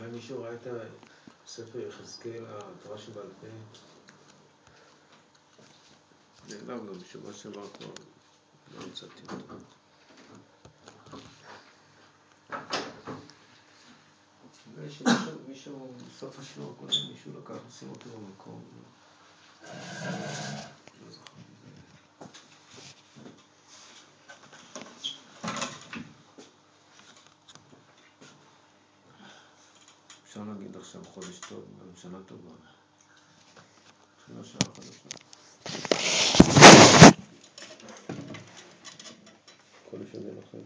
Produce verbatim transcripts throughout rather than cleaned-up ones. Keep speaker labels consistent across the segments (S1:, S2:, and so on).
S1: אולי מישהו ראה את הספר יחזקאל, התורה שבעל פה? נעלם גם בשבוע שעבר כבר, לא המצאתי אותו. מישהו, מישהו, בסוף השיעור הקודם, מישהו לקח, עושים אותו במקום. לא זוכר. אפשר להגיד עכשיו חודש טוב, שנה טובה. שנה שעה חדשה. כל השנה לכם.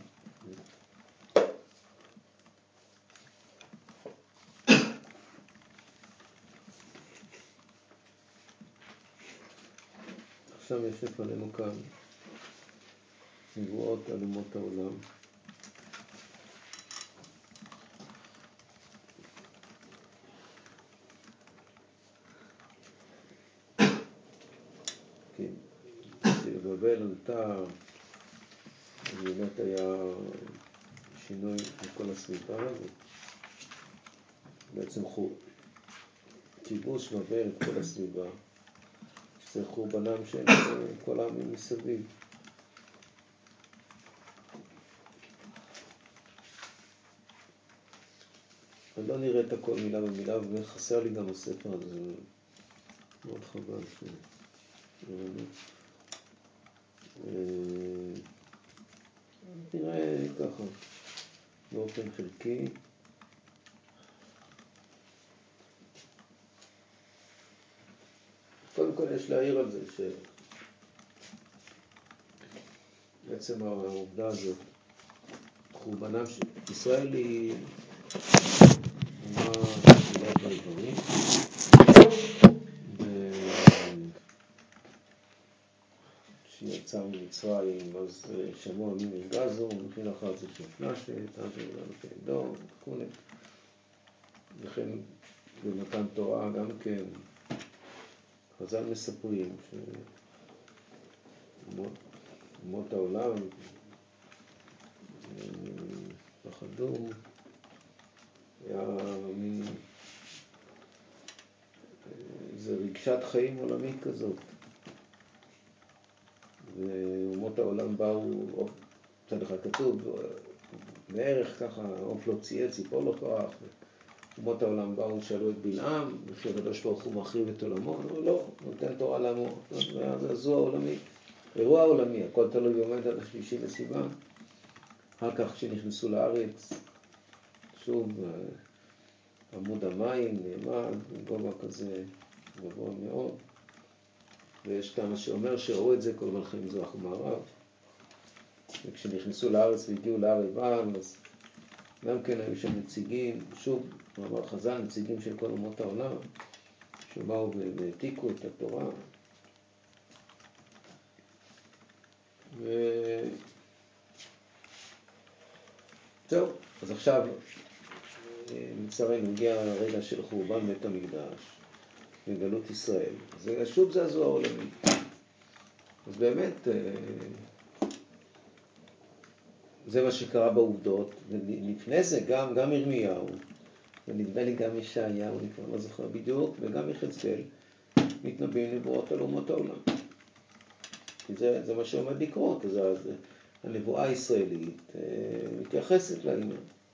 S1: עכשיו יש לפנינו כאן נבואות על אומות העולם. כן, כשבבל עלתה, באמת היה שינוי בכל הסביבה, בעצם כיבוש בבל את כל הסביבה, שזה חורבנם של כל העמים מסביב. אני לא נראה את הכל מילה במילה, וחסר לי גם הספר הזה, זה מאוד חבל. נראה ככה, באופן חלקי. קודם כל יש להעיר על זה שבעצם העובדה הזאת, חורבנם של ישראל היא אומה שילת בעברים, שיצא ממצרים, אז שמוע מי מרגזו, מכין אחר זה שפנשת, תעזר לנו כעדו, וכו'. לכן במתן תורה גם כן, חז"ל מספרים שאומות העולם פחדו, היה מין איזה רגשת חיים עולמית כזאת. ואומות העולם באו, צד אחד כתוב, בערך ככה, עוף לא צייה, ציפור לא כוח. אומות העולם באו, שאלו את בלעם, וכי הקדוש ברוך הוא מחריב את עולמו, אמרו לא, נותן תורה לעמו, זו העולמי, אירוע עולמי, הכל תלוי ועומד עד השלישי לסיבה. אחר כך כשנכנסו לארץ, שוב, עמוד המים נאמר, גובה כזה גבוה מאוד, ויש כמה שאומר שראו את זה כל מלכי מזרח ומערב, וכשנכנסו לארץ והגיעו להר עיבל, אז גם כן היו שם נציגים, שוב, מאמר חז"ל, נציגים של כל אומות העולם, שבאו והעתיקו את התורה. ו... זהו, אז עכשיו לצערנו הגיע הרגע של חורבן בית המקדש וגלות ישראל. זה שוב זעזוע עולמי. אז באמת זה מה שקרה בעובדות, ולפני זה גם, גם ירמיהו, ונדמה לי גם ישעיהו, אני כבר לא זוכר בדיוק, וגם יחזקאל, מתנבאים נבואות על אומות העולם. זה, זה מה שעומד לקרות, אז הנבואה הישראלית מתייחסת לעניין.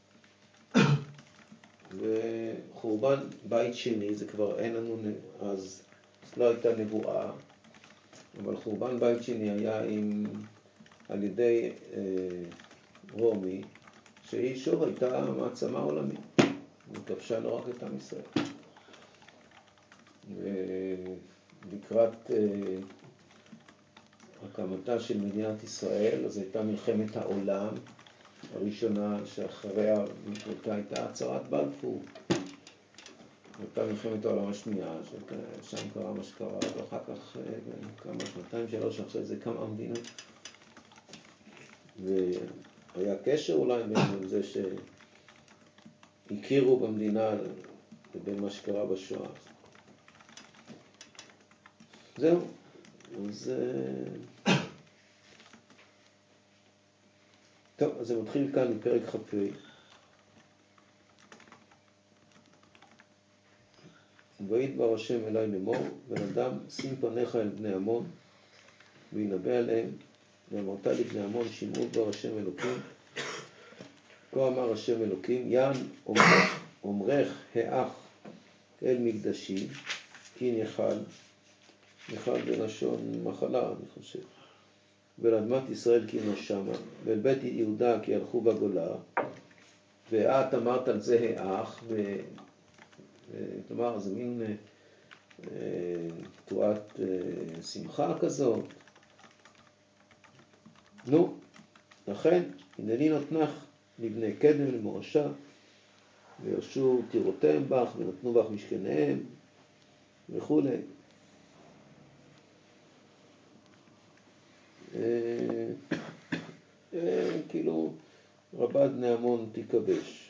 S1: וחורבן בית שני, זה כבר אין לנו, אז לא הייתה נבואה, אבל חורבן בית שני היה עם, על ידי אה, רומי, שהיא שוב הייתה מעצמה עולמית, וכבשה לא רק את עם ישראל. ולקראת אה, הקמתה של מדינת ישראל, אז הייתה מלחמת העולם הראשונה, שאחריה הייתה הצהרת בלפור. הייתה מלחמת העולם השנייה, ששם קרה מה שקרה, ואחר כך כמה שנתיים שלוש אחרי זה קמה המדינה. והיה קשר אולי בין זה שהכירו במדינה לבין מה שקרה בשואה. זהו, אז... טוב, אז זה מתחיל כאן מפרק חפי. וידבר השם אלי לאמור, בן אדם, שים פניך אל בני עמון, וינבא עליהם, ואמרת לבני עמון, שמעו דבר השם אלוקים, כה אמר השם אלוקים, יען אומרך האח אל מקדשי, כי נחל, נחל בלשון מחלה, אני חושב, ולאדמת ישראל כי נשמה, ואל בית יהודה כי הלכו בגולה, ואת אמרת על זה האח, כלומר, זה מין תרועת שמחה כזאת. נו, לכן, הנני נותנך לבני קדם למורשה, וירשו תירותיהם בך, ונתנו בך משכניהם, וכו'. כאילו, רבת בני עמון תיכבש.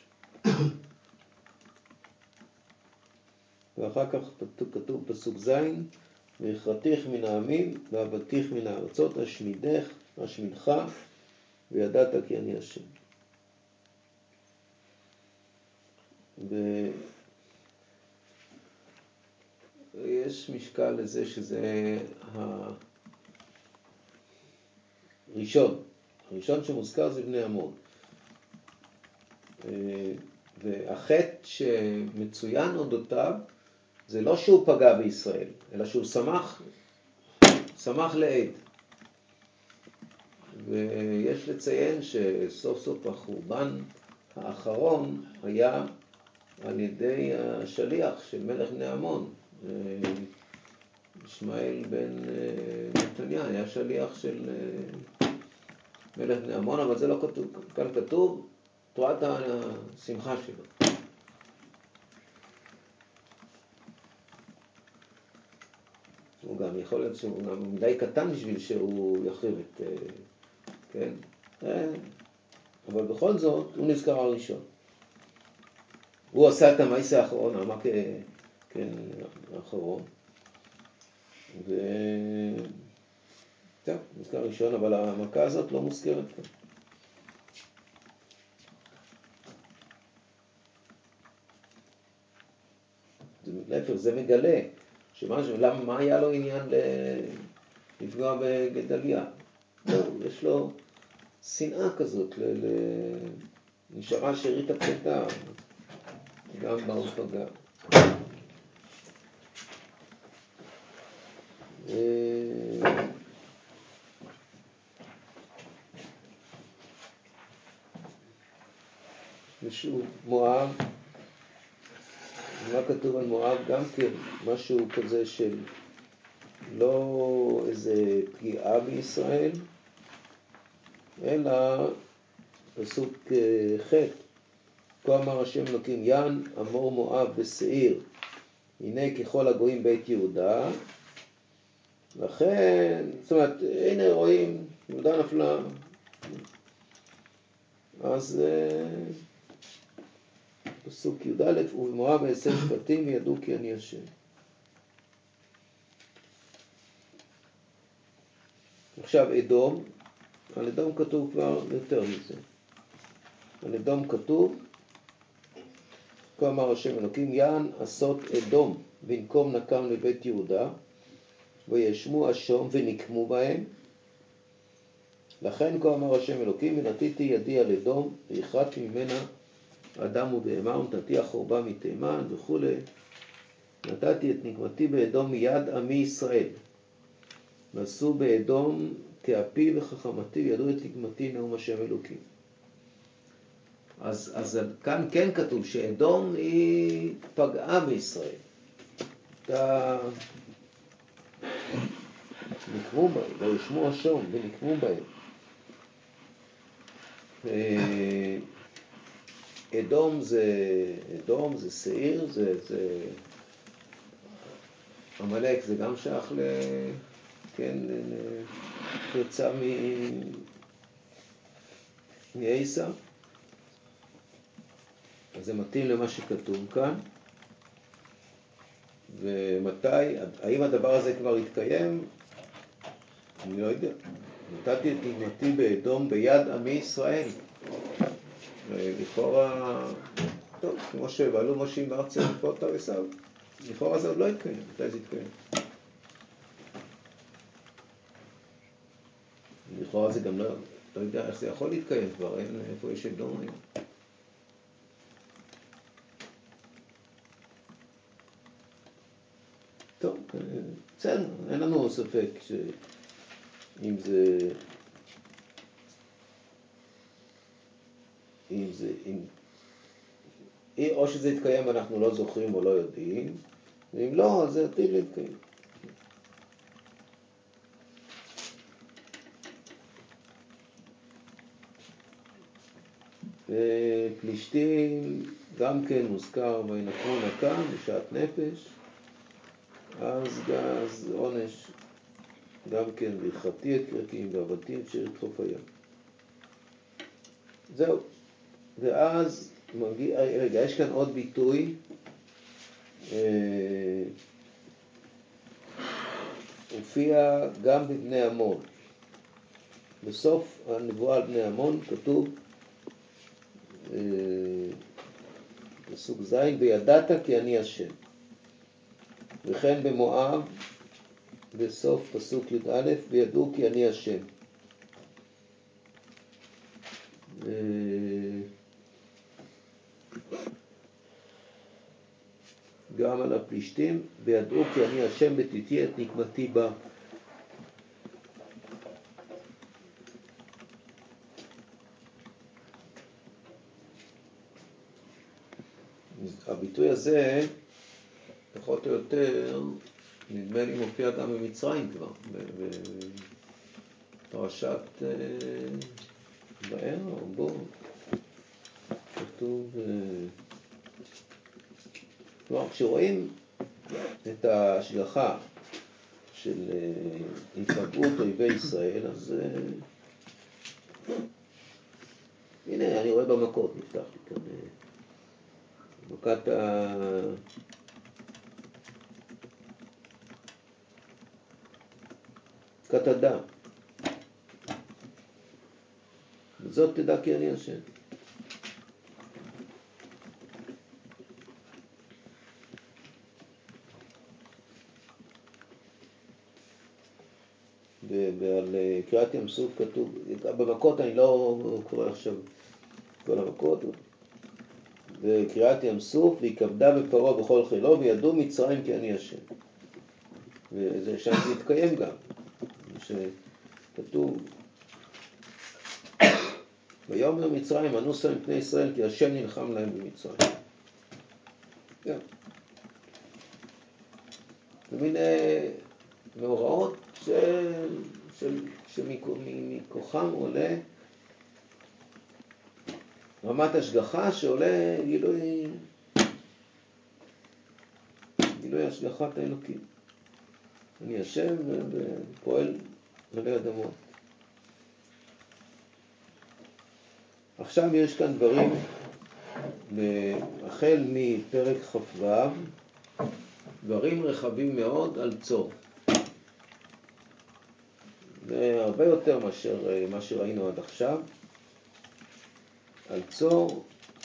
S1: ואחר כך כתוב פסוק זין, והכרתיך מן העמים, והבלתיך מן הארצות, אשמידך, אשמידך, וידעת כי אני השם. ויש משקל לזה שזה הראשון. הראשון שמוזכר זה בני עמון. והחטא שמצוין אודותיו, זה לא שהוא פגע בישראל, אלא שהוא שמח, שמח לעד. ויש לציין שסוף סוף החורבן האחרון היה על ידי השליח של מלך בני עמון. ישמעאל בן נתניה היה שליח של מלך בני עמון, אבל זה לא כתוב, כאן כתוב תרועת השמחה שלו. הוא גם יכול להיות שהוא גם מדי קטן בשביל שהוא יחריב את, כן? אבל בכל זאת הוא נזכר הראשון. הוא עשה את המעשה האחרון, המכה, כן, האחרון. ו... טוב, נזכר ראשון, אבל המכה הזאת לא מוזכרת כאן. להפך, זה מגלה שמשהו, למה, מה היה לו עניין לפגוע בגדליה? לא, יש לו שנאה כזאת, ל... נשארה שארית הפליטה, גם בה הוא פגע. ושוב, מואב, מה כתוב על מואב? גם כן משהו כזה של לא איזה פגיעה בישראל, אלא פסוק ח' כה אמר השם אלוקים, יען אמור מואב בשעיר, הנה ככל הגויים בית יהודה. לכן, זאת אומרת, הנה רואים, יהודה נפלה. אז פסוק י"א, ובמואב אעשה משפטים וידעו כי אני השם. עכשיו אדום, על אדום כתוב כבר יותר מזה. על אדום כתוב, כה אמר השם אלוקים, יען עשות אדום בנקום נקם לבית יהודה, וישמו אשום ונקמו בהם. לכן כה אמר השם אלוקים, ונתתי ידי על אדום, והכרתי ממנה אדם ובהמה, ונתתי החורבה מתימן וכו'. נתתי את נקמתי באדום מיד עמי ישראל. ועשו באדום כאפי וחכמתי, וידעו את נקמתי נאום השם אלוקים. אז, אז כאן כן כתוב שאדום היא פגעה בישראל. אתה... נקמו בהם, וישמו אשום ונקמו בהם. אדום זה, אדום זה שעיר, זה, זה... עמלק זה גם שייך ל... כן, יוצא מ... מעיסא. אז זה מתאים למה שכתוב כאן. ומתי, האם הדבר הזה כבר התקיים? אני לא יודע. נתתי את נקמתי באדום ביד עמי ישראל. לכאורה, טוב, כמו שבעלו משה בארצה לפות עשיו. לכאורה זה עוד לא יתקיים, מתי זה יתקיים? לכאורה זה גם לא, לא יודע איך זה יכול להתקיים כבר, אין איפה יש אדום היום. טוב, בסדר, אין לנו ספק שאם זה, אם זה, אם, או שזה יתקיים אנחנו לא זוכרים או לא יודעים, ואם לא, אז זה עתיד להתקיים. פלישתים גם כן מוזכר וינקמו נקם בשעת נפש, אז גז עונש גם כן ויחתי את קרקים ועבדתי את שיר את חוף הים. זהו, ואז מגיע, רגע, יש כאן עוד ביטוי, אה, הופיע גם בבני עמון. בסוף הנבואה על בני עמון כתוב, אה, פסוק זין, וידעת כי אני השם. וכן במואב, בסוף פסוק י"א, וידעו כי אני השם. גם על הפלישתים, וידעו כי אני השם בתיתי את נקמתי בה. הביטוי הזה, פחות או יותר, נדמה לי מופיע גם במצרים כבר, בפרשת באר או בו, כתוב, כלומר, כשרואים את ההשגחה של התפגעות אויבי ישראל, אז הנה, אני רואה במכות, נפתח לי כאן, מכת ה... מכת הדם. וזאת תדע כי אני השם. ועל קריאת ים סוף כתוב, במכות אני לא קורא עכשיו כל המכות, וקריאת ים סוף, והתכבדה בפרעה בכל חילו, וידעו מצרים כי אני השם. וזה שם זה יתקיים גם, שכתוב, ויאמר מצרים, אנוסה מפני ישראל, כי השם נלחם להם במצרים. כן. זה מין מאורעות שמכוחם עולה רמת השגחה שעולה גילוי, גילוי השגחת האלוקים. אני השם ופועל מלא אדמות. עכשיו יש כאן דברים, החל מפרק כ"ו, דברים רחבים מאוד על צור. זה הרבה יותר מאשר מה שראינו עד עכשיו. על צור,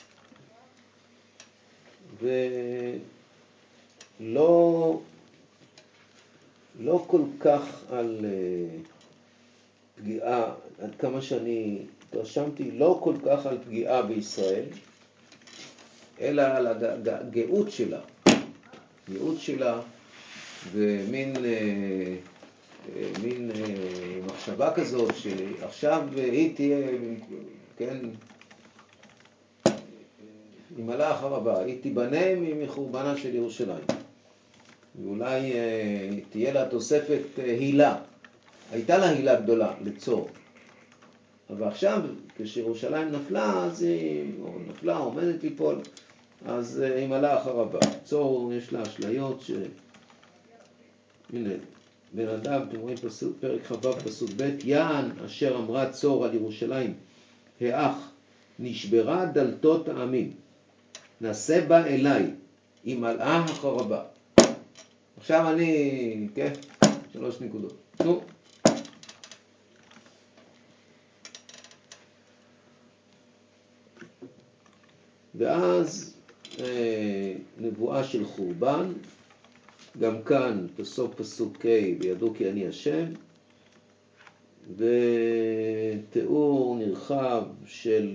S1: ולא לא כל כך על פגיעה, עד כמה שאני התרשמתי, לא כל כך על פגיעה בישראל, אלא על הגאות שלה. גאות שלה ומין מין מחשבה כזאת שעכשיו היא תהיה, כן, היא מלאה אחר הבא, היא תיבנה מחורבנה של ירושלים. ואולי תהיה לה תוספת הילה. הייתה לה הילה גדולה לצור. אבל עכשיו, כשירושלים נפלה, אז היא, או נפלה, עומדת ליפול, אז היא מלאה אחר הבא. צור יש לה אשליות ש... הנה, בן אדם, אתם רואים פסוק, פרק כ"ו פסוק ב', יען אשר אמרה צור על ירושלים, האח, נשברה דלתות העמים, נעשה בה אליי, היא מלאה החרבה. עכשיו אני, כן, שלוש נקודות. נו. ואז אה, נבואה של חורבן, גם כאן בסוף פסוק ה' וידעו כי אני השם, ותיאור נרחב של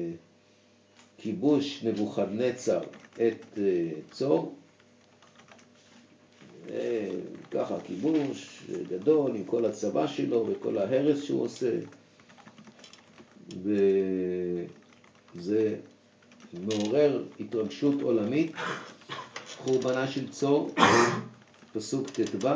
S1: כיבוש נבוכדנצר את צור, ככה כיבוש גדול עם כל הצבא שלו וכל ההרס שהוא עושה, וזה מעורר התרגשות עולמית. חורבנה של צור, פסוק ט"ו,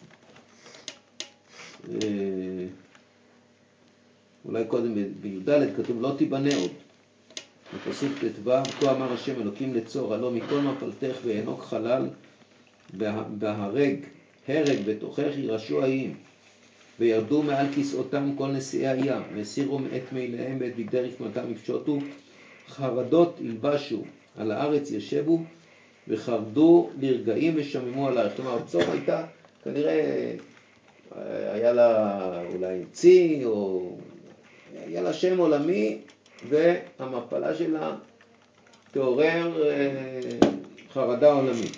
S1: אולי קודם בי"ד כתוב לא תיבנה עוד. בפסוק ט"ו, כה אמר השם אלוקים לצור, הלא מכל מפלתך וינוק חלל בהרג, הרג בתוכך ירשו האיים, וירדו מעל כיסאותם כל נשיאי הים, והסירו את מיליהם ואת בגדי רקמתם יפשוטו, חרדות ילבשו, על הארץ ישבו, וחרדו לרגעים ושממו עלייך. כלומר, צור הייתה, כנראה היה לה אולי צי, או היה לה שם עולמי, והמפלה שלה תעורר חרדה עולמית.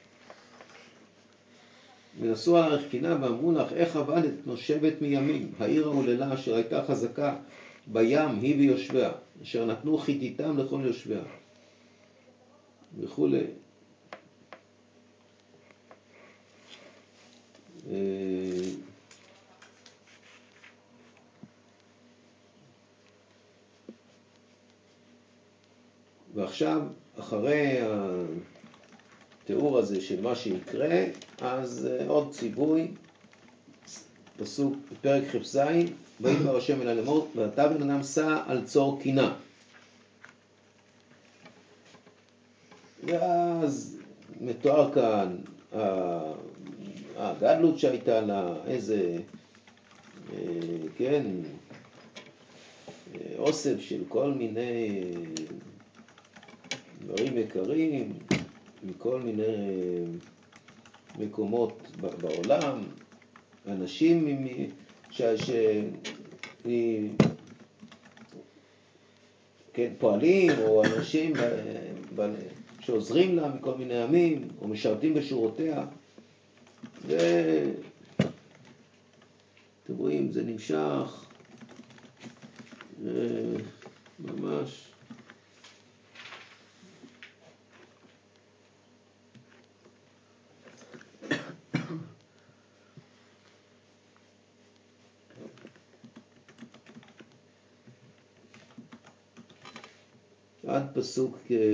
S1: ונסו על הרכינה ואמרו לך, איך עבדת נושבת מימים, העיר העוללה אשר הייתה חזקה בים היא ויושביה, אשר נתנו חיתיתם לכל יושביה, וכו'. ועכשיו, אחרי התיאור הזה של מה שיקרה, אז עוד ציווי, פסוק פרק כ"ז, וידבר השם אלי לאמור, ואתה בן אדם סע על צור קינה. ואז מתואר כאן הגדלות שהייתה לה, איזה, כן, אוסף של כל מיני דברים יקרים, מכל מיני מקומות בעולם, אנשים ש... ש... כן, פועלים או אנשים ב... ב... שעוזרים לה מכל מיני עמים או משרתים בשורותיה, ואתם רואים, זה נמשך ממש עד פסוק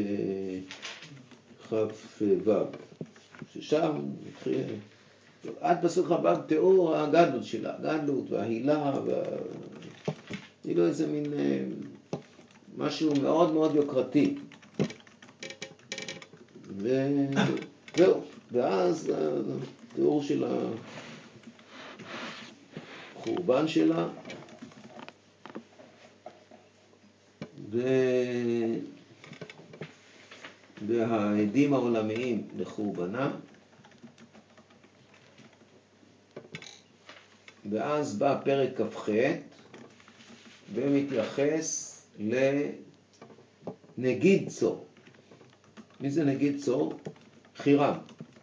S1: כ"ו, ששם עד פסוק כ"ו תיאור הגדלות שלה, הגדלות וההילה, כאילו איזה מין משהו מאוד מאוד יוקרתי. וזהו, ואז התיאור של החורבן שלה, ו... והעדים העולמיים לחורבנה. ואז בא פרק כ"ח ומתייחס לנגיד צור. מי זה נגיד צור? חירם.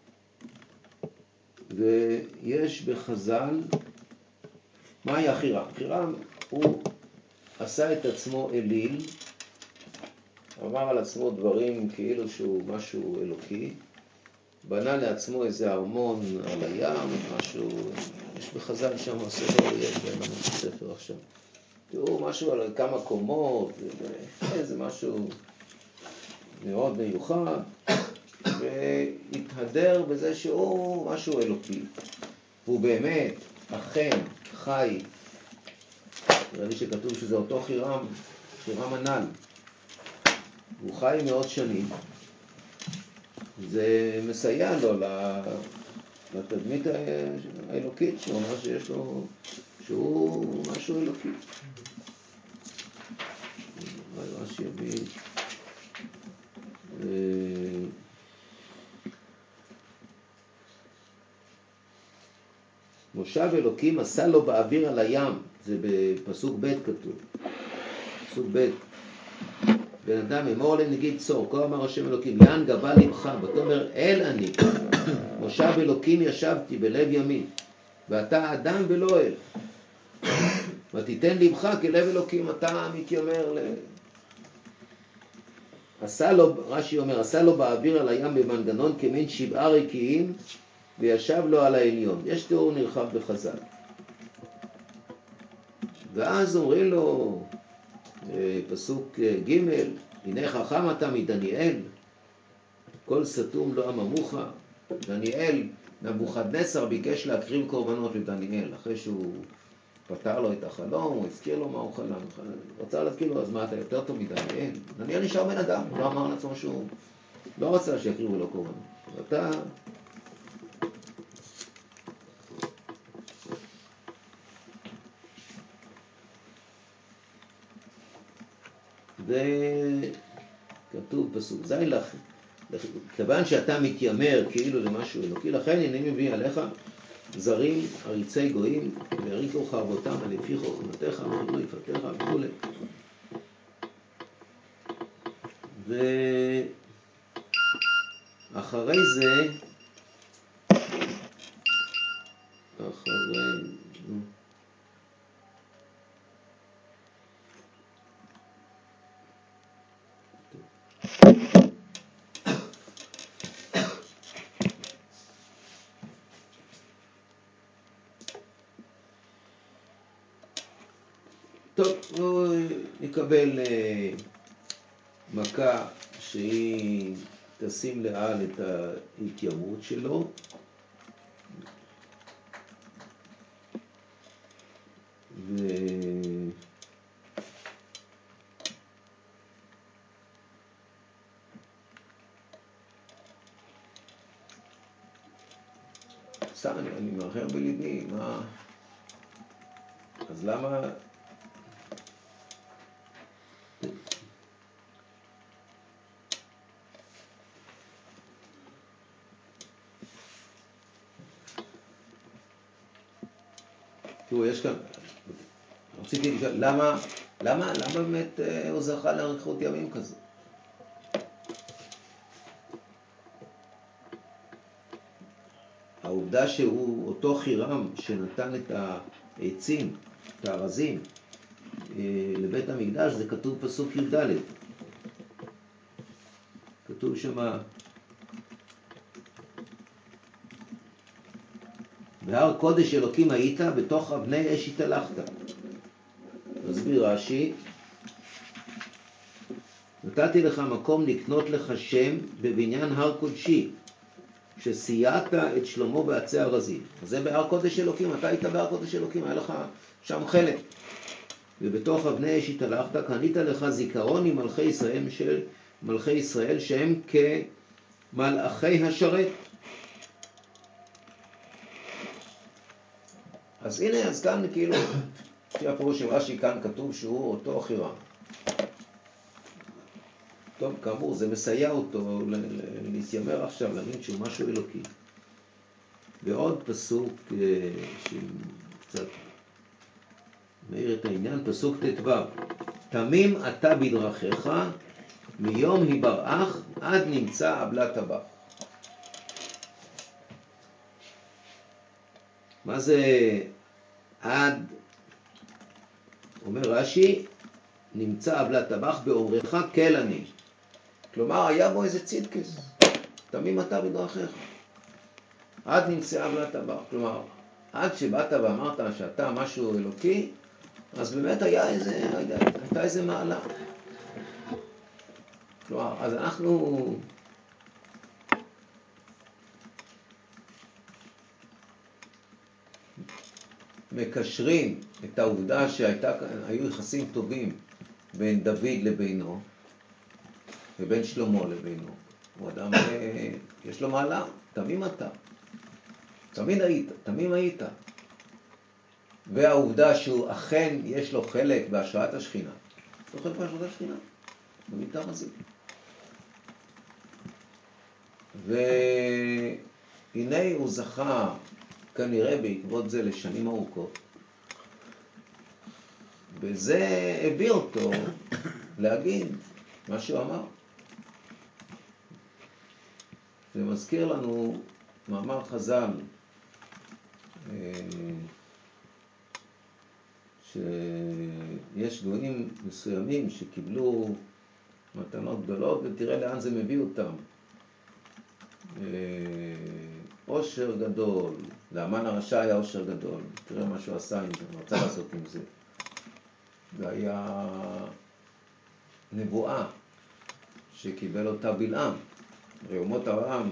S1: ויש בחז"ל, מה היה חירם? חירם הוא עשה את עצמו אליל, אמר על עצמו דברים כאילו שהוא משהו אלוקי, בנה לעצמו איזה ארמון על הים, משהו, יש בחז"ל שם הספר, יש לנו ספר עכשיו, תראו משהו על כמה קומות, איזה משהו מאוד מיוחד, והתהדר בזה שהוא משהו אלוקי, והוא באמת אכן חי, נראה לי שכתוב שזה אותו חירם, חירם הנ"ל, הוא חי מאות שנים, זה מסייע לו לתדמית האלוקית, שהוא אומר שיש לו, שהוא משהו אלוקי. מה שיביא, מושב אלוקים עשה לו באוויר על הים, זה בפסוק ב' כתוב, פסוק ב', בן אדם אמור לנגיד צור, כה אמר השם אלוקים, יען גבה לבך, ותאמר אל אני, מושב אלוקים ישבתי בלב ימין, ואתה אדם ולא אל. ותיתן לבך כלב אלוקים, אתה מתיימר ל... עשה לו, רש"י אומר, עשה לו באוויר על הים במנגנון כמין שבעה רקיעים, וישב לו על העליון. יש תיאור נרחב בחז"ל. ואז אומרים לו, פסוק ג', הנה חכם אתה מדניאל, כל סתום לא אממוך. דניאל, נבוכדנצר ביקש להקריב קורבנות לדניאל, אחרי שהוא פתר לו את החלום, הוא הזכיר לו מה הוא חלם. רצה להזכיר לו, אז מה, אתה יותר טוב מדניאל? דניאל נשאר בן אדם, הוא לא אמר לעצמו שהוא לא רצה שיקריבו לו קורבנות. ואתה... וכתוב פסוק זין לך, כיוון שאתה מתיימר כאילו למשהו אלוקי, לכן אני מביא עליך זרים עריצי גויים, והריקו חרבותם על לפי חוכמתך וחידלו יפתיך וכו'. ואחרי זה, אחרי... טוב, הוא יקבל מכה שהיא תשים לעל את ההתיימרות שלו. ו... סתם, אני, אני מאחר בליבי, מה... אז למה... תראו, יש כאן... רציתי לשאול, למה, למה, למה באמת הוא זכה לאריכות ימים כזו? העובדה שהוא אותו חירם שנתן את העצים, את הארזים, לבית המקדש, זה כתוב פסוק י"ד. כתוב שמה, בהר קודש אלוקים היית, בתוך אבני אש התהלכת. מסביר רש"י, נתתי לך מקום לקנות לך שם בבניין הר קודשי, שסייעת את שלמה בעצי ארזים. אז זה בהר קודש אלוקים, אתה היית בהר קודש אלוקים, היה לך שם חלק. ובתוך אבני אש התהלכת, קנית לך זיכרון עם מלכי ישראל, של מלכי ישראל שהם כמלאכי השרת. אז הנה, אז כאן כאילו, לפי הפירוש של רש"י כאן כתוב שהוא אותו חירם. טוב, כאמור, זה מסייע אותו להתיימר עכשיו, להאמין שהוא משהו אלוקי. ועוד פסוק שקצת מאיר את העניין, פסוק ט"ו. תמים אתה בדרכיך, מיום היבראך עד נמצא עבלת הבא. מה זה עד? אומר רש"י, נמצא עבלת הבא באומרך כל אני. כלומר, היה בו איזה צדקס. תמים אתה בדרכיך. עד נמצא עבלת הבא. כלומר, עד שבאת ואמרת שאתה משהו אלוקי, אז באמת היה איזה, הייתה איזה מעלה. כלומר, אז אנחנו... מקשרים את העובדה שהיו יחסים טובים בין דוד לבינו, ובין שלמה לבינו. הוא אדם, יש לו מעלה, תמים אתה. תמיד היית, תמים היית. והעובדה שהוא אכן יש לו חלק בהשראת השכינה. יש לו חלק בהשראת השכינה, במיטה הזה. והנה הוא זכה כנראה בעקבות זה לשנים ארוכות. וזה הביא אותו להגיד מה שהוא אמר. זה מזכיר לנו מאמר חז"ל, שיש גויים מסוימים שקיבלו מתנות גדולות, ותראה לאן זה מביא אותם. עושר גדול, לאמן הרשע היה עושר גדול, תראה מה שהוא עשה עם זה, הוא רצה לעשות עם זה. זה היה נבואה שקיבל אותה בלעם. הרי אומות העולם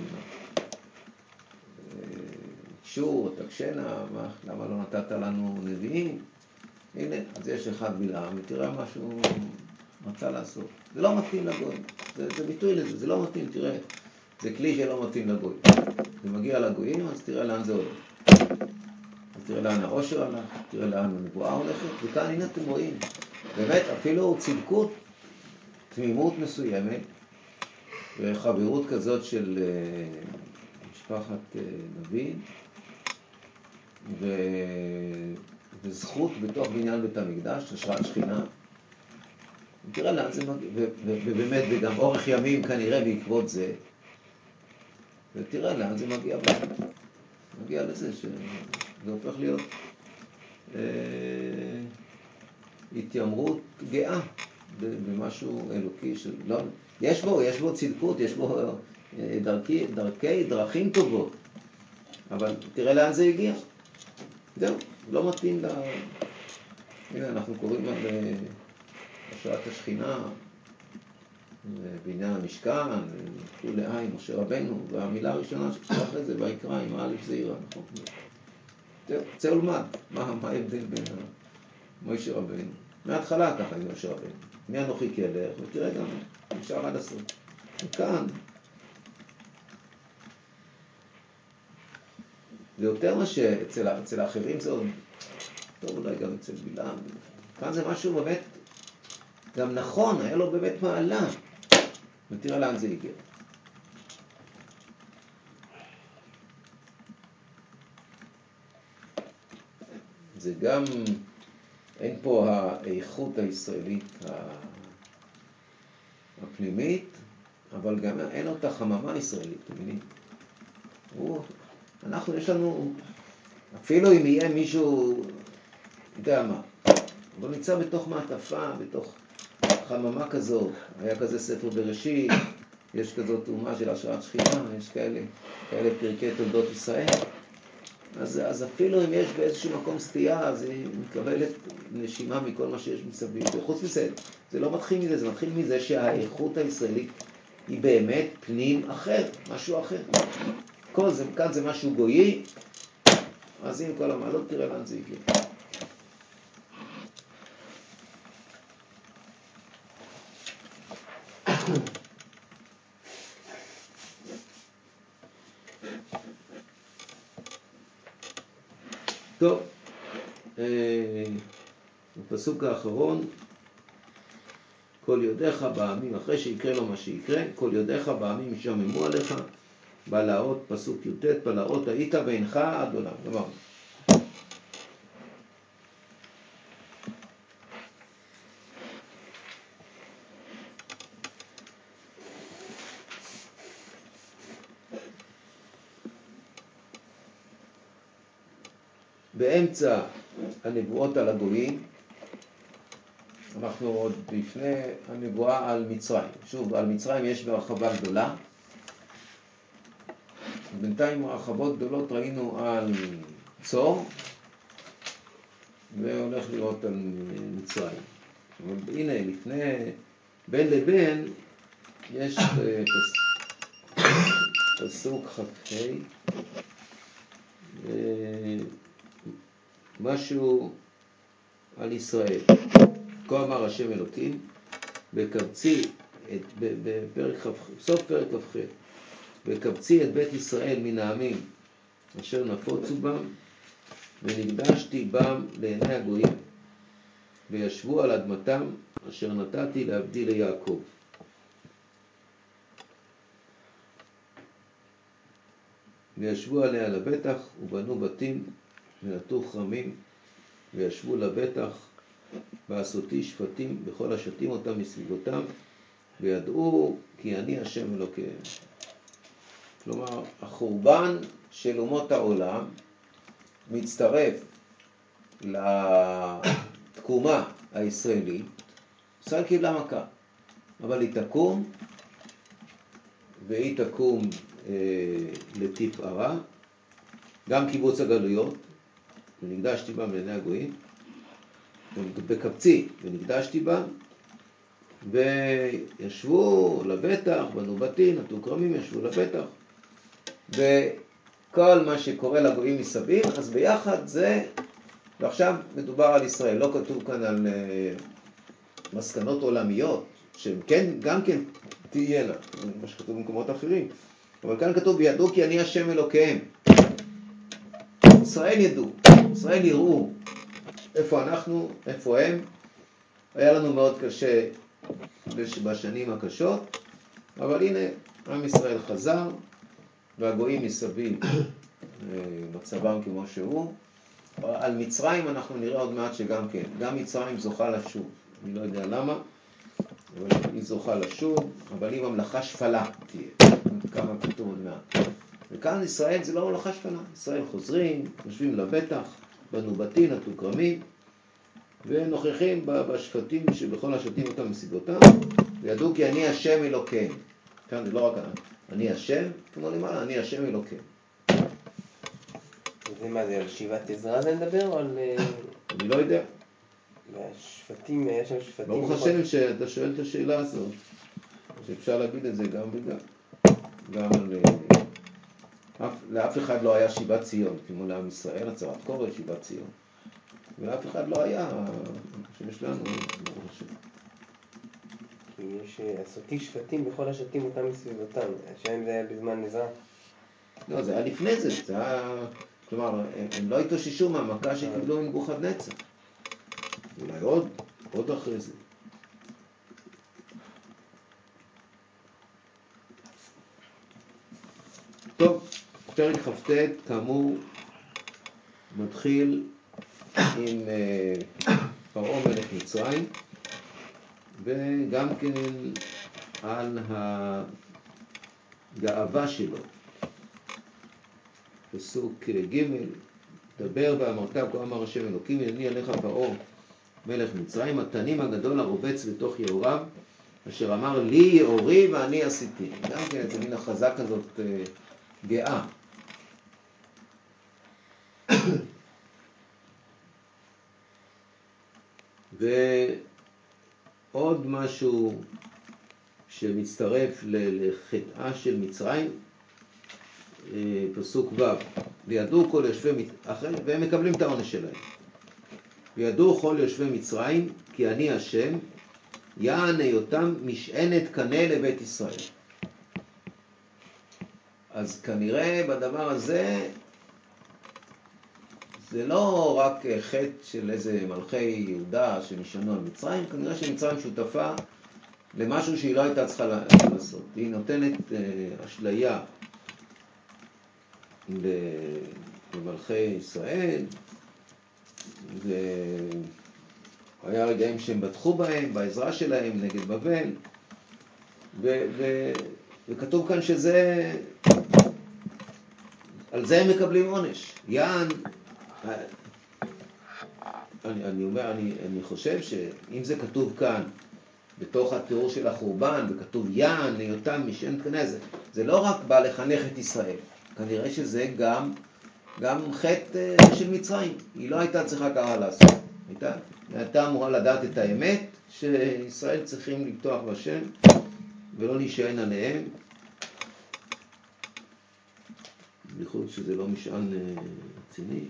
S1: קשו, תקשנה, מה, למה לא נתת לנו נביאים? הנה, אז יש אחד בלעם, ותראה מה שהוא רצה לעשות. זה לא מתאים לגויים, זה, זה ביטוי לזה, זה לא מתאים, תראה. זה כלי שלא מתאים לגויים. זה מגיע לגויים, אז תראה לאן זה הולך. אז תראה לאן העושר הלך, תראה לאן הנבואה הולכת, וכאן הנה אתם רואים, באמת אפילו צדקות, תמימות מסוימת, וחברות כזאת של uh, משפחת uh, נביא, ו... וזכות בתוך בניין בית המקדש, השראת שכינה. תראה לאן זה מגיע, ו... ו... ובאמת, וגם אורך ימים כנראה בעקבות זה, ותראה לאן זה מגיע בזה. מגיע לזה שזה הופך להיות אה, התיימרות גאה במשהו אלוקי של לא, יש בו, יש בו צדקות, יש בו אה, דרכי, דרכי, דרכים טובות, אבל תראה לאן זה הגיע. זהו, לא מתאים ל... הנה, אנחנו קוראים על אה, השראת השכינה, בעניין המשכן, כו' לעין, משה רבנו, והמילה הראשונה שכתוב אחרי זה, ויקרא עם א' זעירה, נכון? צא ולמד, מה ההבדל בין משה רבנו? מההתחלה ככה עם משה רבנו, מי אנוכי כלך, ותראה גם, נשאר עד הסוף. וכאן, זה יותר מה שאצל האחרים זה עוד, טוב אולי גם אצל בלעם, כאן זה משהו באמת, גם נכון, היה לו באמת מעלה, ותראה לאן זה הגיע. זה גם, אין פה האיכות הישראלית הפנימית, אבל גם אין אותה חממה ישראלית, תמיד. אנחנו, יש לנו, אפילו אם יהיה מישהו, יודע מה, אבל נמצא בתוך מעטפה, בתוך חממה כזאת, היה כזה ספר בראשית, יש כזאת אומה של השראת שכינה, יש כאלה, כאלה פרקי תולדות ישראל. אז, אז אפילו אם יש באיזשהו מקום סטייה, אז היא מקבלת נשימה מכל מה שיש מסביב. וחוץ מזה, זה לא מתחיל מזה, זה מתחיל מזה שהאיכות הישראלית היא באמת פנים אחר, משהו אחר. כל זה, כאן זה משהו גויי, אז עם כל המעלות תראה לאן זה הגיע. טוב, בפסוק האחרון, כל יודעך בעמים, אחרי שיקרה לו מה שיקרה, כל יודעך בעמים ישממו עליך, בלהות, פסוק י"ט, בלהות היית ואינך עד עולם. גמר. באמצע הנבואות על הגויים, אנחנו עוד לפני הנבואה על מצרים. שוב, על מצרים יש בהרחבה גדולה. בינתיים הרחבות גדולות ראינו על צור, והולך לראות על מצרים. אבל הנה, לפני, בין לבין, יש פס... פסוק ח"ה, משהו על ישראל. כה אמר השם אלוקים, בקבצי, את, בפרק ח"ח, סוף פרק כ"ח, וקבצי את בית ישראל מן העמים אשר נפוצו בם, ונקדשתי בם לעיני הגויים, וישבו על אדמתם אשר נתתי לעבדי ליעקב. וישבו עליה לבטח, ובנו בתים, ונטו חרמים, וישבו לבטח, ועשותי שפטים בכל השתים אותם מסביבותם, וידעו כי אני השם אלוקיהם. כלומר, החורבן של אומות העולם מצטרף לתקומה הישראלית. ישראל קיבלה מכה, אבל היא תקום, והיא תקום אה, לתפארה, גם קיבוץ הגלויות, ונקדשתי בה מעיני הגויים, בקבצי, ונקדשתי בה, וישבו לבטח, בנו בתים, נטעו כרמים, ישבו לבטח, וכל מה שקורה לגויים מסביב, אז ביחד זה, ועכשיו מדובר על ישראל, לא כתוב כאן על uh, מסקנות עולמיות, שהן כן, גם כן תהיינה, מה שכתוב במקומות אחרים, אבל כאן כתוב, וידעו כי אני השם אלוקיהם. ישראל ידעו, ישראל יראו איפה אנחנו, איפה הם. היה לנו מאוד קשה בשנים הקשות, אבל הנה, עם ישראל חזר, והגויים מסביב מצבם כמו שהוא. על מצרים אנחנו נראה עוד מעט שגם כן, גם מצרים זוכה לשוב, אני לא יודע למה, אבל היא זוכה לשוב, אבל היא ממלכה שפלה תהיה, כמה כתוב עוד מעט. וכאן ישראל זה לא ממלכה שפלה, ישראל חוזרים, יושבים לבטח, בנו בתים, נטעו כרמים, ונוכחים בשבטים שבכל השבטים אותם מסיבותם, וידעו כי אני השם אלוקיהם. כאן זה לא רק אני השם, כמו למעלה, אני השם אלוקיהם.
S2: זה מה זה, על שיבת עזרא זה נדבר או על...
S1: אני לא יודע.
S2: השבטים, יש שם שבטים...
S1: ברוך השם שאתה שואל את השאלה הזאת, שאפשר להגיד את זה גם וגם. גם על... אף, לאף אחד לא היה שיבת ציון, כמו לעם ישראל, הצהרת כורש, שיבת ציון. ולאף אחד לא היה, שיש לנו, ברוך השם.
S2: כי יש עשותי שבטים בכל השבטים אותם מסביבותם, השאלה זה היה בזמן עזרא.
S1: לא, זה היה לפני זה, זה היה... כלומר, הם, הם לא התאוששו מהמכה שקיבלו מנבוכדנצר. אולי עוד, עוד אחרי זה. טוב, פרק כ"ט, כאמור, מתחיל עם פרעה מלך מצרים, וגם כן על הגאווה שלו. פסוק ג' דבר ואמרת כה אמר השם אלוקים הנני עליך פרעה מלך מצרים התנים הגדול הרובץ בתוך יאוריו אשר אמר לי יאורי ואני עשיתי. גם כן את המין החזק הזאת גאה. ועוד משהו שמצטרף לחטאה של מצרים, פסוק ו' וידעו כל יושבי מצרים, והם מקבלים את העונש שלהם. וידעו כל יושבי מצרים כי אני השם יען היותם משענת קנה לבית ישראל. אז כנראה בדבר הזה זה לא רק חטא של איזה מלכי יהודה שנשענו על מצרים, כנראה שמצרים שותפה למשהו שהיא לא הייתה צריכה לעשות. היא נותנת אשליה למלכי ישראל, והיה רגעים שהם בטחו בהם, בעזרה שלהם נגד בבל, ו- ו- וכתוב כאן שזה, על זה הם מקבלים עונש. יען, אני, אני אומר, אני, אני חושב שאם זה כתוב כאן, בתוך התיאור של החורבן, וכתוב יען, היותם משענת קנה, זה, זה לא רק בא לחנך את ישראל, כנראה שזה גם, גם חטא של מצרים. היא לא הייתה צריכה ככה לעשות. הייתה, הייתה אמורה לדעת את האמת, שישראל צריכים לפתוח בשם, ולא להישען עליהם. בייחוד שזה לא משען רציני.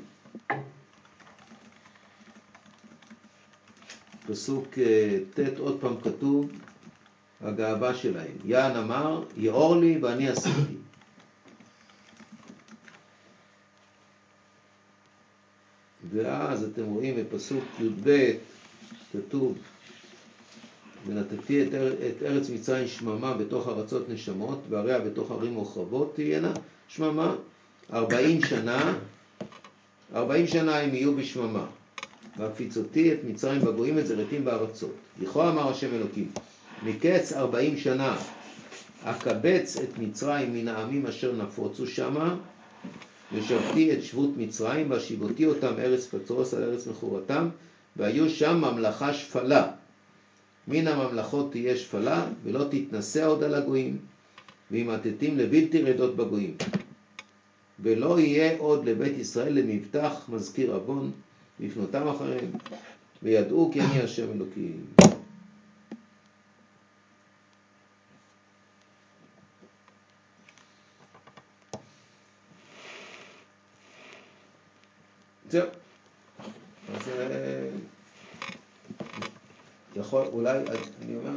S1: פסוק ת' עוד פעם כתוב, הגאווה שלהם. יען אמר, יאור לי ואני עשיתי. ואז אתם רואים בפסוק י"ב כתוב, ונתתי את, את ארץ מצרים שממה בתוך ארצות נשמות, ועריה בתוך ערים מורחבות תהיינה שממה. ארבעים שנה, ארבעים שנה הם יהיו בשממה. והפיצותי את מצרים בגויים את זרעיתים בארצות. לכו אמר השם אלוקים, מקץ ארבעים שנה אקבץ את מצרים מן העמים אשר נפוצו שמה, ושבתי את שבות מצרים, והשיבותי אותם ארץ פטרוס על ארץ מכורתם, והיו שם ממלכה שפלה. מן הממלכות תהיה שפלה, ולא תתנסה עוד על הגויים, וימתתים לבלתי רדות בגויים. ולא יהיה עוד לבית ישראל למבטח מזכיר עוון, לפנותם אחריהם, וידעו כי אני השם אלוקים. זהו. אז יכול, אולי, אני אומר,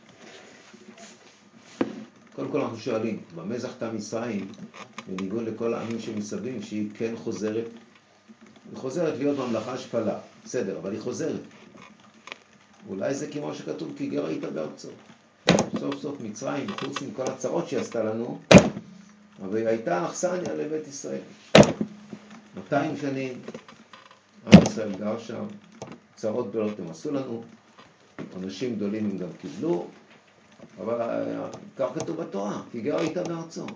S1: קודם כל אנחנו שואלים, במה זכתה מצרים, בניגוד לכל העמים שמסביב, שהיא כן חוזרת? היא חוזרת להיות ממלכה שפלה, בסדר, אבל היא חוזרת. אולי זה כמו שכתוב, כי גר הייתה בארצו. סוף סוף מצרים, חוץ עם כל הצרות שהיא עשתה לנו, אבל היא הייתה אכסניה לבית ישראל. מאתיים שנים, עם ישראל גר שם, צרות גדולות הם עשו לנו, אנשים גדולים הם גם קיבלו, אבל כך כתוב בתורה, כי גר הייתה בארצו.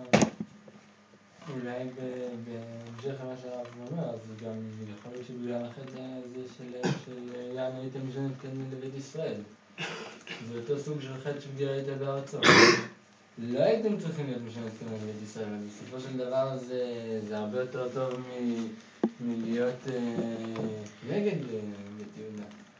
S3: אולי בהמשך מה שהרב אומר, אז גם יכול להיות שבגלל החטא הזה של יען הייתם משנת כאן לבית ישראל. זה אותו סוג של חטא שגר הייתה בארצו. לא הייתם צריכים להיות משנת כאן לבית ישראל, אבל בסופו של דבר זה הרבה יותר טוב מלהיות נגד בית יהודה.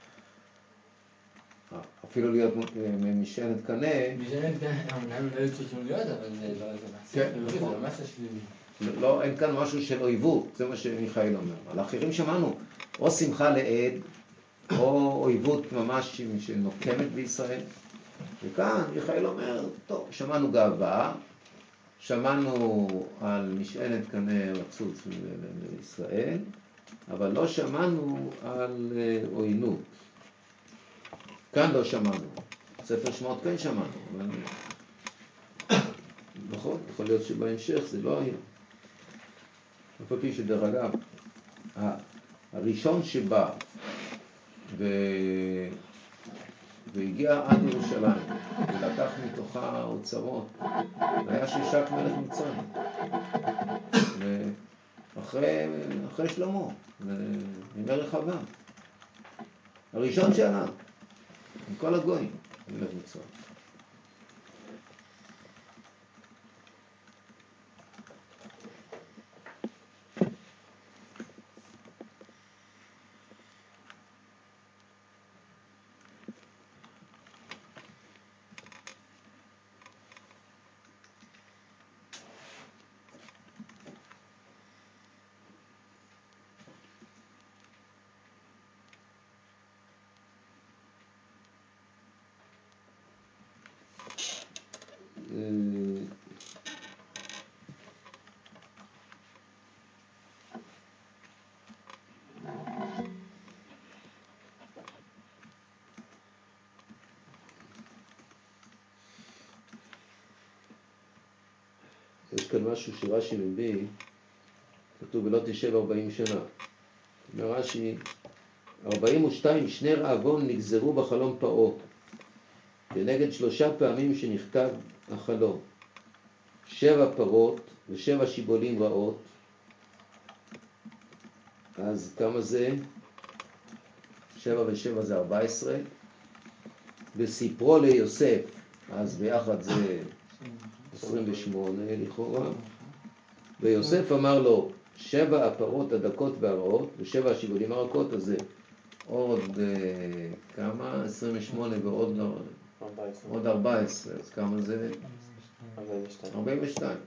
S1: אפילו להיות משענת קנה.
S3: משענת קנה, אמנם לא היו צריכים להיות, אבל זה ממש השלילי.
S1: לא, אין כאן משהו של אויבות, זה מה שמיכאל אומר. על האחרים שמענו, או שמחה לעד, או אויבות ממש שנוקמת בישראל. וכאן מיכאל אומר, טוב, שמענו גאווה, שמענו על משענת קנה רצוץ לישראל, אבל לא שמענו על עוינות. כאן לא שמענו. ספר שמות כן שמענו. אבל... נכון, יכול להיות שבהמשך זה לא היה. אף על פי שדרך אגב, הראשון שבא ו... והגיע עד ירושלים ולקח מתוכה אוצרות, היה ששק מלך מצרים. ואחרי אחרי שלמה, עם רחבעם. הראשון שעלה, עם כל הגויים, מלך מצרים. יש כאן משהו שרש"י מביא, כתוב ולא תשב ארבעים שנה. אומר רש"י, ארבעים ושתיים שני רעבון נגזרו בחלום פרעה, ונגד שלושה פעמים שנכתב החלום. שבע פרות ושבע שיבולים רעות. אז כמה זה? שבע ושבע זה ארבע עשרה. וסיפרו ליוסף, אז ביחד זה עשרים ושמונה לכאורה. ויוסף אמר לו, שבע הפרות הדקות והרעות ושבע השיבולים הרכות, אז זה עוד אה, כמה? עשרים ושמונה ועוד עוד ארבע עשרה, אז כמה זה? ארבעים ושתיים.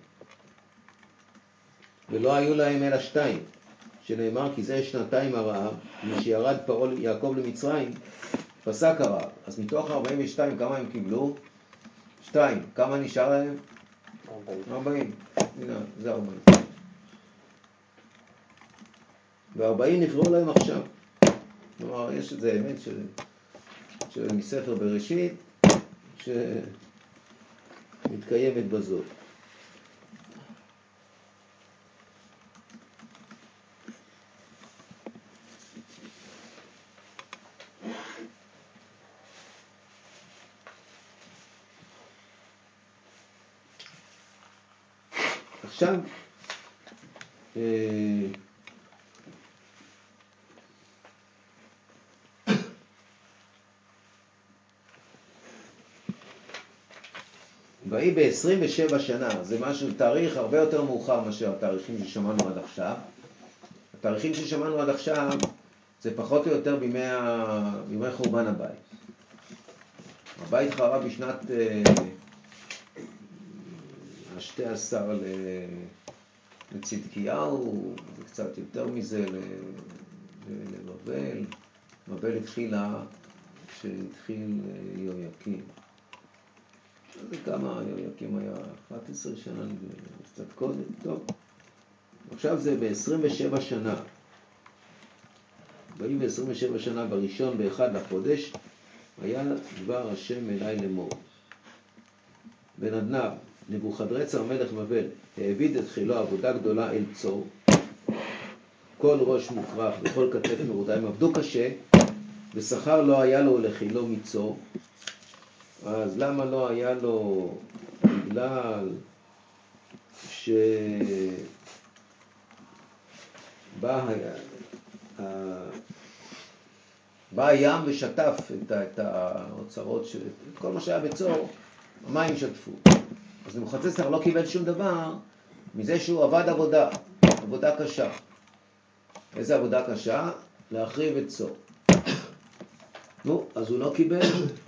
S1: ולא היו להם אלא שתיים, שנאמר כי זה שנתיים הרעב, ושירד פרעה יעקב למצרים, פסק הרעב. אז מתוך ארבעים ושתיים כמה הם קיבלו? שתיים. כמה נשאר להם? ארבעים. הנה, זה ארבעים. וארבעים נפראו להם עכשיו. כלומר, יש את זה האמת של, של מספר בראשית, שמתקיימת בזאת. עכשיו, אה, ויהי ב-עשרים ושבע שנה, זה משהו, תאריך הרבה יותר מאוחר מאשר התאריכים ששמענו עד עכשיו. התאריכים ששמענו עד עכשיו זה פחות או יותר בימי, ה... בימי חורבן הבית. הבית חרב בשנת ה-שתים עשרה לצדקיהו, וקצת יותר מזה לבבל. בבל התחילה כשהתחיל יהויקים. זה כמה, יהויקים היה אחת עשרה שנה, קצת קודם, טוב. עכשיו זה ב-עשרים ושבע שנה. ויהי ב-עשרים ושבע שנה בראשון באחד לחודש, היה דבר השם אליי לאמור. בן אדנב, נבוכדרצר מלך בבל, העביד את חילו עבודה גדולה אל צור. כל ראש מוכרח וכל כתף מרודה, הם עבדו קשה, ושכר לא היה לו לחילו מצור. אז למה לא היה לו? בגלל ש... בא, בא הים ושטף את, את האוצרות, של, את כל מה שהיה בצור, המים שטפו. אז נבוכדנצר לא קיבל שום דבר מזה שהוא עבד עבודה, עבודה קשה. איזה עבודה קשה? להחריב את צור. נו, אז הוא לא קיבל.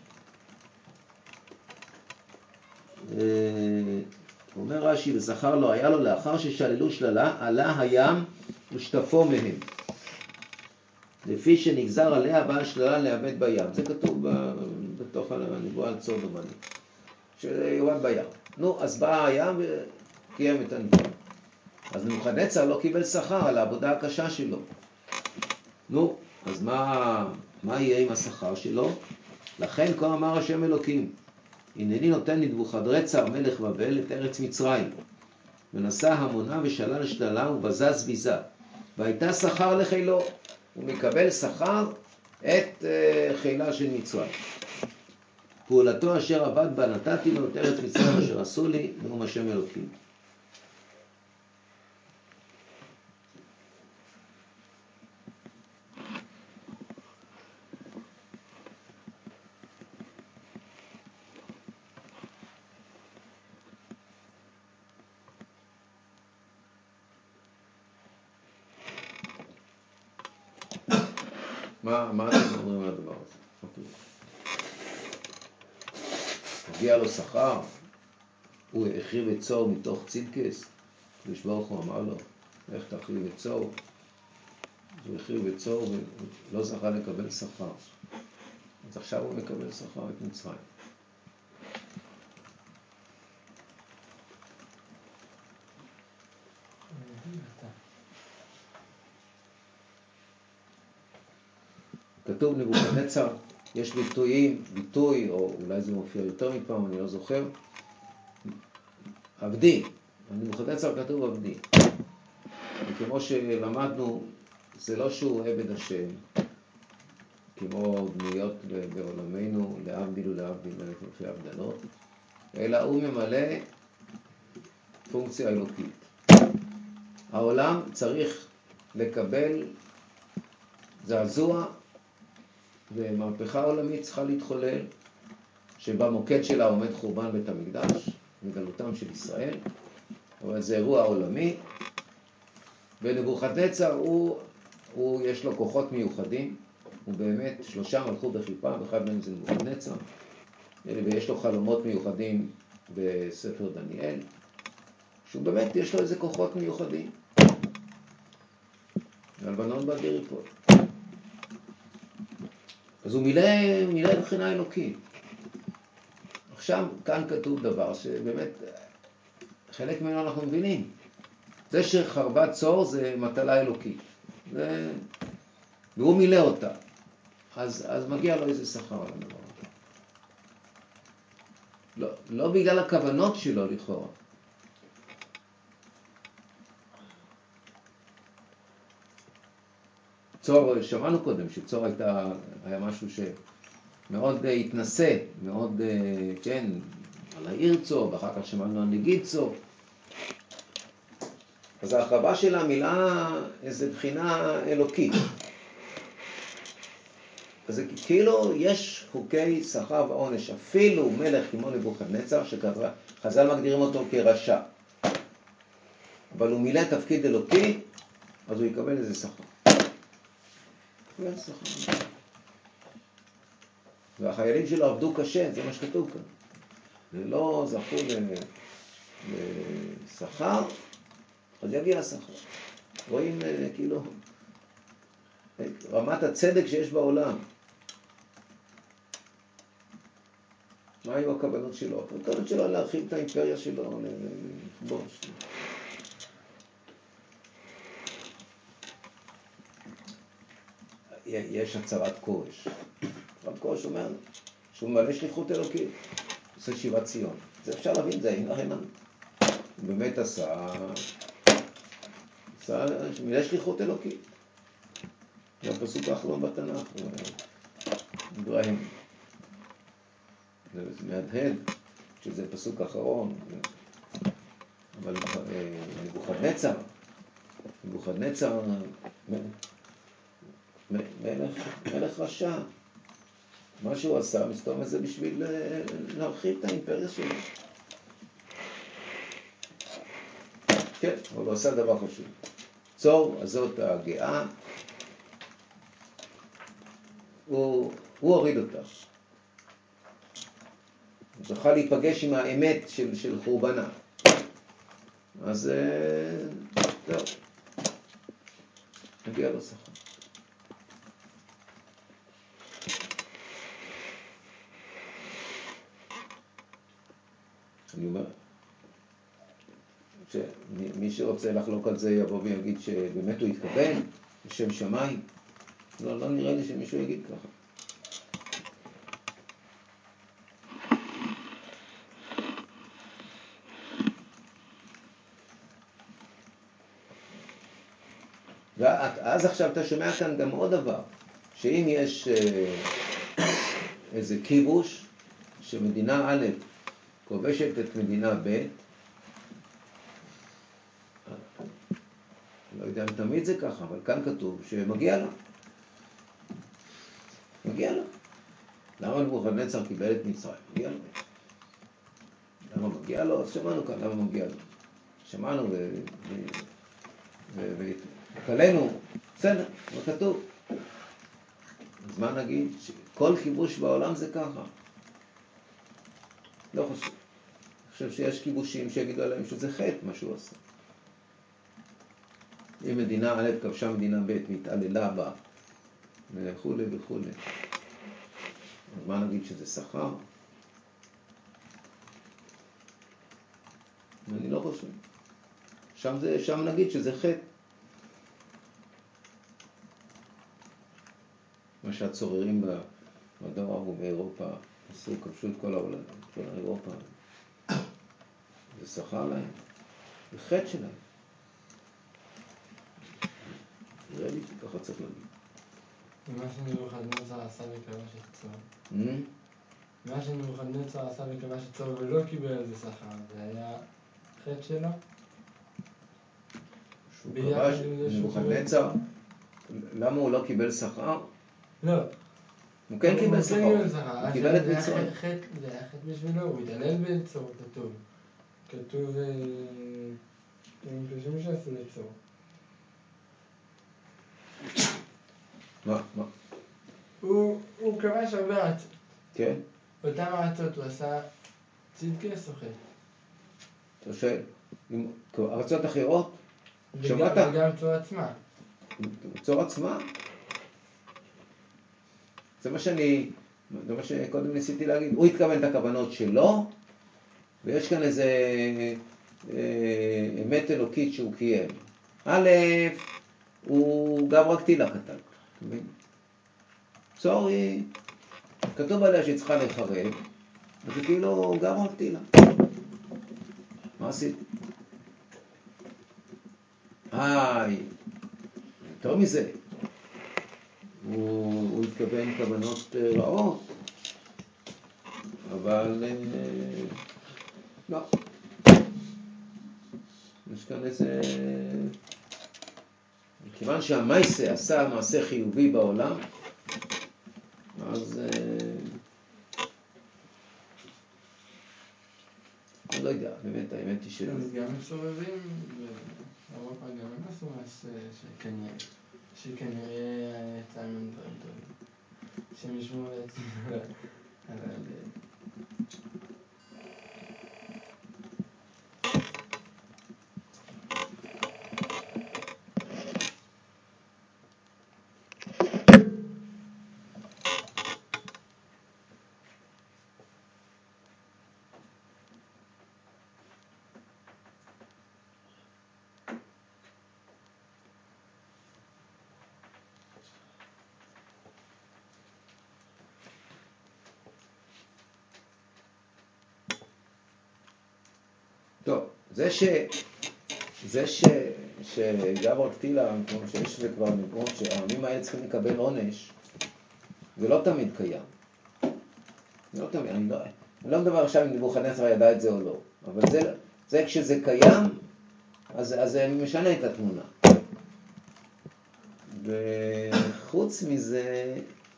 S1: אומר רש"י, וזכר לו היה לו לאחר ששללו שללה, עלה הים ושטפו מהם. לפי שנגזר עליה בעל שללה לאבד בים. זה כתוב בתוך הנבואה על צור דומני. שיובד בים. נו, אז בא הים וקיים את הנבואה. אז נבוכדנצר לא קיבל שכר על העבודה הקשה שלו. נו, אז מה, מה יהיה עם השכר שלו? לכן כה אמר השם אלוקים, הנני נותן לנבוכדנצר מלך בבל את ארץ מצרים, ונשא המונה ושלל שללה ובזז ביזה, והייתה שכר לחילו, הוא מקבל שכר את uh, חילה של מצרים. פעולתו אשר עבד בה נתתי לו את ארץ מצרים אשר עשו לי, נאום השם אלוקים. מה, מה אתם אומרים על הדבר הזה? הגיע לו שכר, הוא החריב את צור מתוך צדקס, הקדוש ברוך הוא אמר לו, איך תחריב את צור? הוא החריב את צור ולא זכה לקבל שכר. אז עכשיו הוא מקבל שכר את מצרים. כתוב נבוכדנצר, יש ביטויים, ביטוי, או אולי זה מופיע יותר מפעם, אני לא זוכר, עבדי, נבוכדנצר כתוב עבדי. וכמו שלמדנו, זה לא שהוא עבד השם, כמו דמויות בעולמנו, להבדיל ולהבדיל בין אלפי הבדלות, אלא הוא ממלא פונקציה אלוקית. העולם צריך לקבל זעזוע, ומהפכה עולמית צריכה להתחולל, שבמוקד שלה עומד חורבן בית המקדש, מגלותם של ישראל, אבל זה אירוע עולמי, ונבוכדנצר הוא, הוא יש לו כוחות מיוחדים, הוא באמת שלושה מלכו בכיפה, ואחד מהם זה נבוכדנצר, ויש לו חלומות מיוחדים בספר דניאל, שהוא באמת יש לו איזה כוחות מיוחדים. הלבנון באדיר ייפול. אז הוא מילא, מילא מבחינה אלוקית. עכשיו, כאן כתוב דבר שבאמת, חלק ממנו אנחנו מבינים. זה שחרבת צור זה מטלה אלוקית. זה... והוא מילא אותה. אז, אז מגיע לו איזה שכר על הדבר. לא, לא בגלל הכוונות שלו לכאורה. צור, שמענו קודם שצור הייתה, היה משהו שמאוד התנסה, מאוד, כן, על העיר צור, ואחר כך שמענו על נגיד צור. אז ההרחבה שלה מילאה איזו בחינה אלוקית. אז זה כאילו יש חוקי שכר ועונש, אפילו מלך כמו נבוכדנצר, שחז"ל מגדירים אותו כרשע. אבל הוא מילא תפקיד אלוקי, אז הוא יקבל איזה שכר. הוא יקבל שכר. והחיילים שלו עבדו קשה, זה מה שכתוב כאן. ולא זכו לשכר, אז יגיע השכר. רואים כאילו רמת הצדק שיש בעולם. מה היו הכוונות שלו? הכוונות שלו להרחיב את האימפריה שלו, לכבוש. יש הצהרת כורש. הצהרת כורש אומר שהוא ממלא שליחות אלוקית. עושה שיבת ציון. זה אפשר להבין, זה אין לכם. הוא באמת עשה, עשה מילא שליחות אלוקית. זה הפסוק האחרון בתנ"ך. אברהם. זה מהדהד, שזה פסוק אחרון. אבל נבוכדנצר, נבוכדנצר, מלך, מלך רשע. מה שהוא עשה, מסתום את זה בשביל להרחיב את האימפריה שלו. כן, אבל הוא עשה דבר חשוב. צור, הזאת הגאה, הוא, הוא הוריד אותה. הוא זכה להיפגש עם האמת של, של חורבנה. אז זהו. נגיע לו שכר. אני אומר, שמי שרוצה לחלוק על זה יבוא ויגיד שבאמת הוא התכוון בשם שמיים. לא, לא נראה לי שמישהו יגיד ככה. ואז עכשיו אתה שומע כאן גם עוד דבר, שאם יש איזה כיבוש, שמדינה א' כובשת את מדינה ב', לא יודע אם תמיד זה ככה, אבל כאן כתוב שמגיע לה. מגיע לה. למה נבוכדנצר קיבל את מצרים? מגיע לה. למה מגיע לו? אז שמענו כאן למה מגיע לו. שמענו וקלנו, בסדר, מה כתוב? אז מה נגיד? כל כיבוש בעולם זה ככה. לא חושב. אני חושב שיש כיבושים שיגידו עליהם שזה חטא מה שהוא עשה. אם מדינה א' כבשה מדינה ב' והתעללה בה וכו' וכו'. אז מה נגיד שזה שכר? אני לא חושב. שם, זה, שם נגיד שזה חטא. מה שהצוררים בדור ההוא באירופה עשו, כבשו את כל העולם, כל אירופה. זה שכר להם. זה חטא שלהם. נראה לי שככה צריך להגיד.
S3: מה שנבוכדנצר עשה וכבש את צור. מה שנבוכדנצר עשה וכבש את צור ולא קיבל איזה שכר, זה היה חטא שלו?
S1: שהוא כבש, נבוכדנצר, למה הוא לא קיבל שכר?
S3: לא.
S1: הוא כן קיבל שכר. הוא קיבל את מצרים.
S3: זה היה חטא בשבילו, הוא התעלל בצור, כתוב. כתוב, הם חושבים שעשו לצור.
S1: מה? מה?
S3: הוא כבש הרבה ארצות.
S1: כן.
S3: אותם ארצות הוא עשה צדקה סוחט.
S1: אתה שואל, ארצות אחרות?
S3: שמעת? וגם צור עצמה.
S1: צור עצמה? זה מה שאני, זה מה שקודם ניסיתי להגיד. הוא התכוון את הכוונות שלו, ויש כאן איזה אה, אמת אלוקית שהוא קיים. א', הוא גם רק תילה כתב. צור היא, כתוב עליה שהיא צריכה לחרב, וזה כאילו גם רק תילה. מה עשית? היי, יותר מזה. הוא, הוא התכוון כוונות רעות, אבל לא. יש כאן איזה... מכיוון שהמייסה עשה מעשה חיובי בעולם, אז... אני לא יודע, באמת, האמת היא ש...
S3: אז גם מסובבים, באירופה גם הם עשו מעשה שכנראה, שכנראה יצא מהם דברים טובים. שהם ישמעו לעצמם, אבל...
S1: טוב, זה ש... זה ש... שגבר קטילה, כמו שיש זה כבר נגרום שהעמים האלה צריכים לקבל עונש, זה לא תמיד קיים. זה לא תמיד, אני לא, אני לא מדבר עכשיו אם נבוכדנצר ידע את זה או לא, אבל זה, זה כשזה קיים, אז, אז זה משנה את התמונה. וחוץ מזה,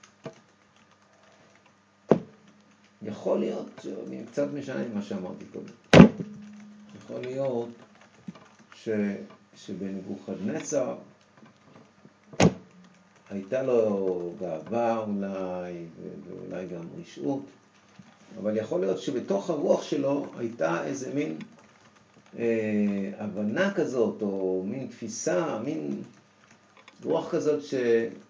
S1: יכול להיות, אני קצת משנה את מה שאמרתי קודם, יכול להיות ש, שבנבוכדנצר הייתה לו גאווה אולי, ואולי גם רשעות, אבל יכול להיות שבתוך הרוח שלו הייתה איזה מין אה, הבנה כזאת, או מין תפיסה, מין רוח כזאת ש...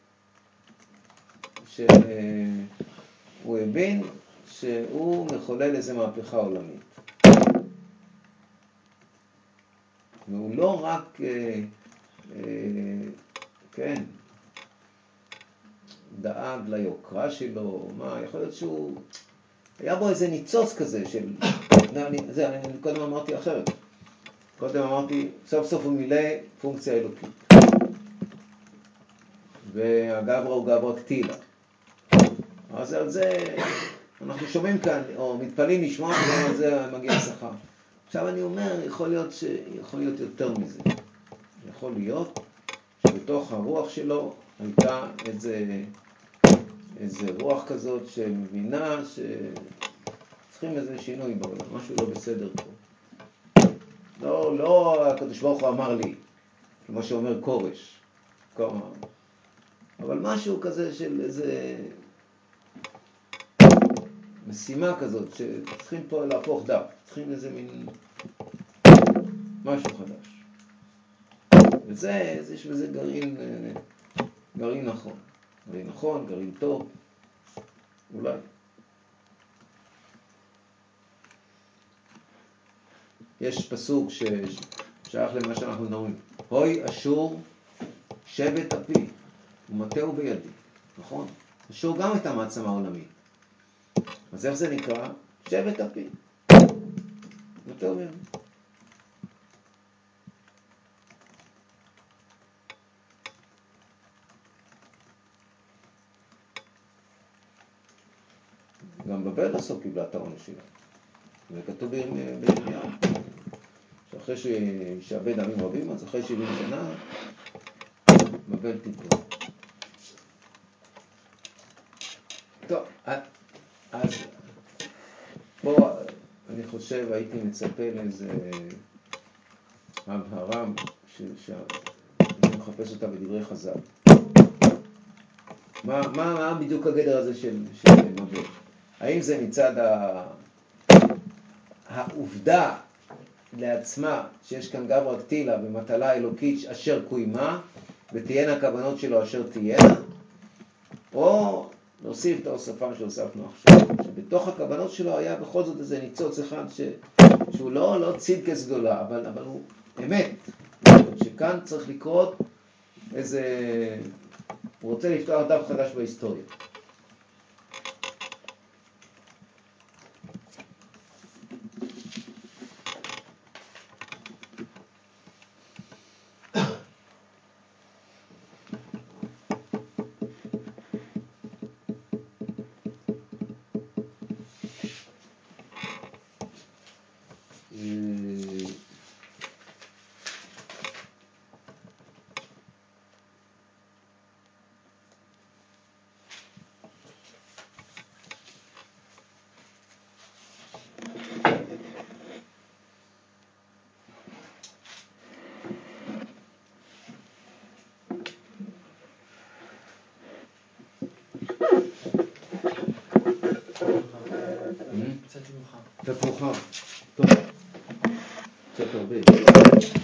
S1: שהוא הבין שהוא מחולל איזה מהפכה עולמית. והוא לא רק, אה, אה, כן, דאג ליוקרה שלו, מה, יכול להיות שהוא, היה בו איזה ניצוץ כזה של, אני, זה, אני קודם אמרתי אחרת, קודם אמרתי, סוף סוף הוא מילא פונקציה אלוקית, והגברה הוא גברה קטילה, אז על זה אנחנו שומעים כאן, או מתפלים לשמוע, ועל זה מגיע שכר. עכשיו אני אומר, יכול להיות, ש... יכול להיות יותר מזה, יכול להיות שבתוך הרוח שלו הייתה איזה, איזה רוח כזאת שמבינה שצריכים איזה שינוי בעולם, משהו לא בסדר פה. לא, לא הקדוש ברוך הוא אמר לי, כמו שאומר קורש, אבל משהו כזה של איזה משימה כזאת שצריכים פה להפוך דף, צריכים איזה מין משהו חדש. וזה, יש בזה גרעין, גרעין נכון. גרעין נכון, גרעין טוב, אולי. יש פסוק ששייך למה שאנחנו מדברים. הוי אשור שבט אפי ומטהו בידי, נכון? אשור גם הייתה מעצמה עולמית. אז איך זה נקרא? שבט אפי. מטהו בידי. גם בבל בסוף קיבלה את העונש שלה. זה כתוב בירמיהו. שאחרי שישעבד עמים רבים, אז אחרי שבעים שנה, בבל תיפול. טוב, אז פה אני חושב, הייתי מצפה לאיזה הבהרה שאני מחפש אותה בדברי חז"ל. מה, מה, מה בדיוק הגדר הזה של, של בבל? האם זה מצד ה... העובדה לעצמה שיש כאן גברא קטילה ומטלה אלוקית אשר קוימה ותהיינה הכוונות שלו אשר תהיינה, או להוסיף את ההוספה שהוספנו עכשיו, שבתוך הכוונות שלו היה בכל זאת איזה ניצוץ אחד ש... שהוא לא, לא צדקס גדולה, אבל, אבל הוא אמת, שכאן צריך לקרות איזה, הוא רוצה לפתוח דף חדש בהיסטוריה.
S3: קצת מאוחר.
S1: קצת מאוחר. טוב. קצת הרבה.